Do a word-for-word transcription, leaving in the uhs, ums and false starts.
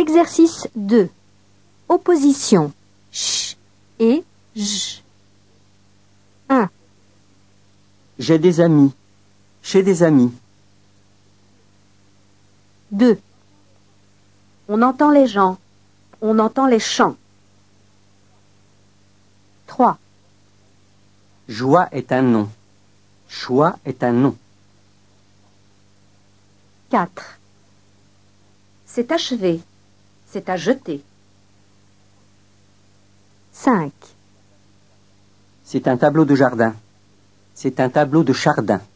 Exercice deux. Opposition ch et j. un. J'ai des amis. Chez des amis. deux. On entend les gens. On entend les chants. trois. Joie est un nom. Choix est un nom. quatre. C'est achevé. C'est à jeter. cinq. C'est un tableau de jardin. C'est un tableau de chardin.